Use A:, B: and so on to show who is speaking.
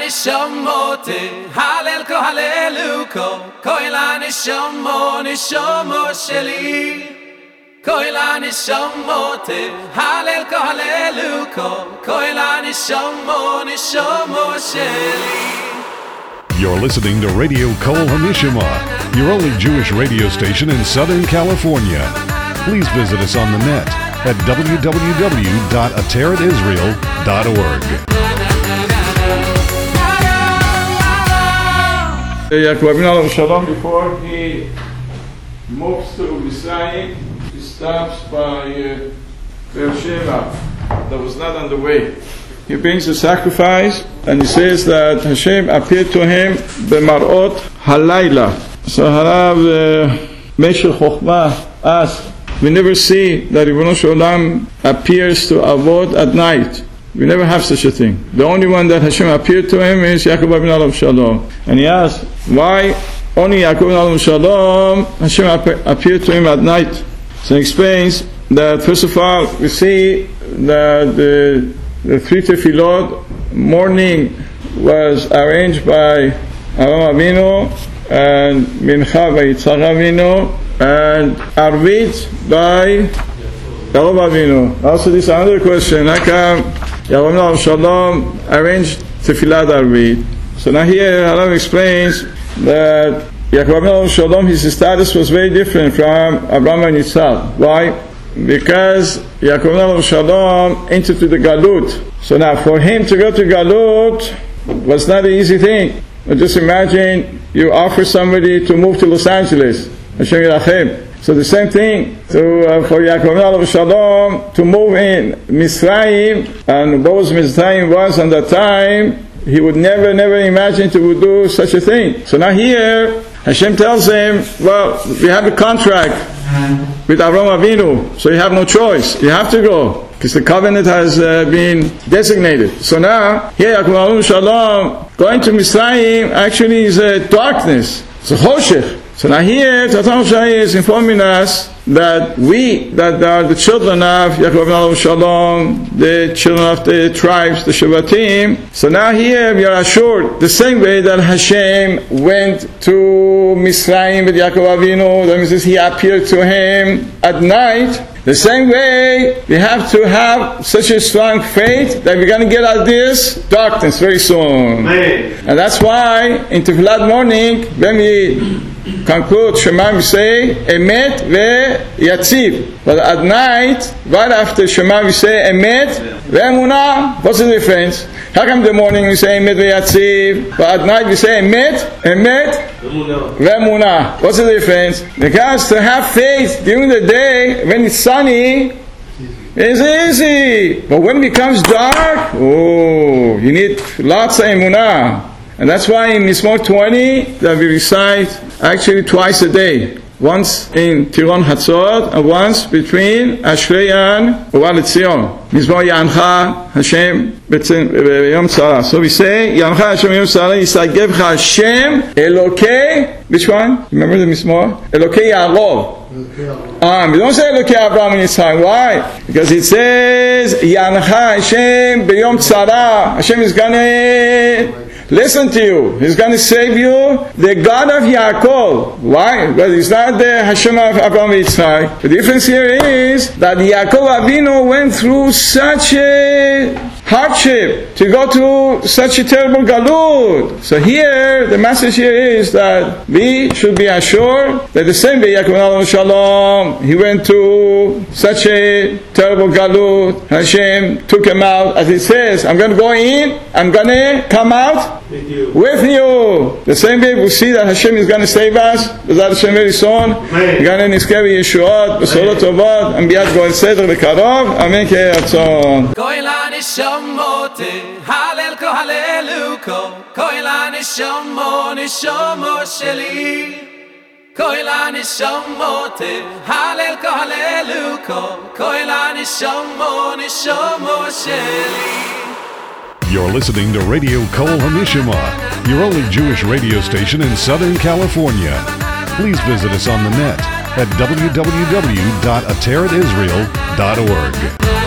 A: nishamote halel ko haleluko koila nishomo sheli koila nishamote halel ko haleluko koila nishomo sheli.
B: You're listening to Radio Kol Hanishma, your only Jewish radio station in Southern California. Please visit us on the net at www.ateratisrael.org.
C: Yaakov Avinu Shalom, before he moves to Mitzrayim, he stops by Beersheba that was not on the way. He brings a sacrifice and he says that Hashem appeared to him b'marot halayla. So Harav Meshech Chochmah asked, we never see that Ribono Shel Olam appears to Avod at night. We never have such a thing. The only one that Hashem appeared to him is Yaakov Avinu Shalom. And he asked, why only Yaakov Avinu Shalom Hashem appeared to him at night? So he explains that first of all we see that the three tefillot, morning was arranged by Avraham Avinu and Mincha by Yitzchak Avinu and Arvit by Yaakov Avinu. Also this is another question, how come Yaakov Avinu Shalom arranged tefillat Arvit? So now here Harav explains that Yaakov Avinu Shalom, his status was very different from Abraham and Yitzchak. Why? Because Yaakov Avinu Shalom entered to the Galut. So now for him to go to Galut was not an easy thing. Just imagine you offer somebody to move to Los Angeles. Hashem Yirachem. So the same thing for Yaakov Avinu Shalom to move in Mitzrayim, and what was Mitzrayim was on that time, he would never imagine to do such a thing. So now here Hashem tells him, well, we have a contract with Avraham Avinu, so you have no choice. You have to go, because the covenant has been designated. So now, here Yaakov Avinu Shalom, going to Mitzrayim actually is a darkness. It's a choshech. So now here, Tatan Shai is informing us that we, that are the children of Yaakov Avinu Shalom, the children of the tribes, the Shevatim. So now here we are assured, the same way that Hashem went to Mitzrayim with Yaakov Avinu, that means he appeared to him at night. The same way, we have to have such a strong faith that we're going to get out of this darkness very soon. Amen. And that's why in Tefillat morning, when we conclude Shema, we say Emet ve-Yatziv. But at night, right after Shema, we say Emet ve-Emunah. What's the difference? How come in the morning we say Emet ve-Yatziv, but at night we say Emet ve-Emunah? What's the difference? Because to have faith during the day, when it's sunny, it's easy. But when it becomes dark, you need lots of Emunah. And that's why in Mizmor 20 that we recite actually twice a day. Once in Tiron Hatzot and once between Ashrei and Uva L'Tzion. Mizmor Yancha Hashem B'Yom Tzara. So we say Yancha Hashem B'Yom Tzara Yisagevcha Hashem Elokei. Which one? Remember the Mizmor? Elokei Yaakov. We don't say Elokei Abraham and Yitzchak. Why? Because it says Yancha Hashem B'Yom Tzara. Hashem is gonna listen to you. He's going to save you, the God of Yaakov. Why? Because he's not the Hashem of Abraham and Yitzchak. The difference here is that Yaakov Avinu went through such a hardship to go to such a terrible galut. So here, the message here is that we should be assured that the same way Yaakov Avinu Shalom, he went to such a terrible galut. Hashem took him out, as it says, I'm going to go in, I'm going to come out with you. The same way we see that Hashem is going to save us, B'ezrat Hashem very soon. We're going to nizkeh b'yeshuot, b'sorot tovot, and b'yad goel seder b'karov. Amen k'yei ratzon.
A: Koila nishamote, halel ko haleluko, koila nishomo sheli. Koila nishamote, halel ko haleluko, koila nishomo sheli.
B: You're listening to Radio Kol Hanishma, your only Jewish radio station in Southern California. Please visit us on the net at www.ateratisrael.org.